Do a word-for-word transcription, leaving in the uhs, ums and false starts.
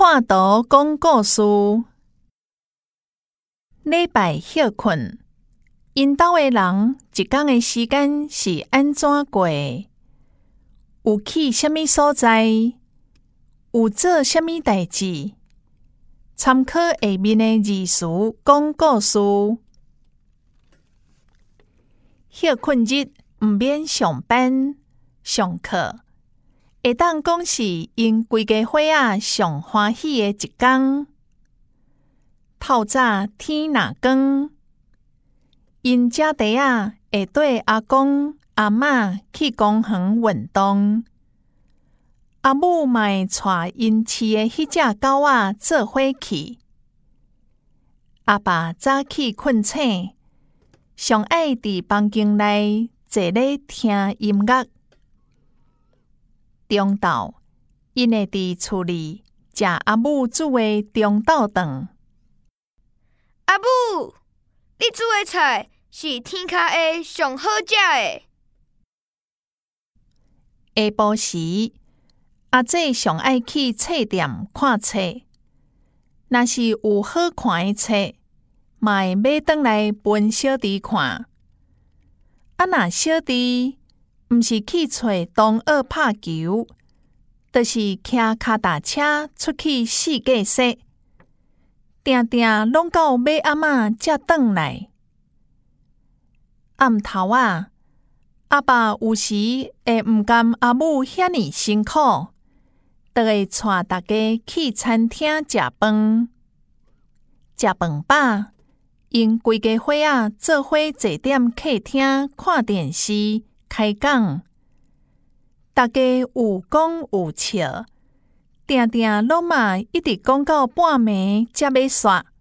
看图讲故事。礼拜休困，因兜的人一天的时间是安怎过？有去什么所在？有做什么代志？参考下面的字词讲故事。休困日毋免上班上课，会当讲是因规家伙仔上欢喜的一天。透早天若光，因姐弟仔会缀阿公阿嬷去公园运动，阿母嘛会带因饲的迄只狗仔做伙去。阿爸早起困醒，上爱伫房间内坐咧听音乐。中昼，因会伫厝里食阿母煮的中昼饭。 阿母，你煮的菜是天下的上好食的。 下晡时，阿姐上爱去册店看册，若是有好看的册，嘛会买转来分小弟看。啊，若小弟毋是去找同学拍球，就是骑脚踏车出去四界踅，定定拢到尾暗仔才转来。暗头仔，阿爸有时会毋甘阿母遐尼辛苦，就会带大家去餐厅食饭。食饭饱，因规家伙仔做伙坐踮客厅看电视、开讲，大家有讲有笑，定定拢嘛一直讲到半暝才要煞。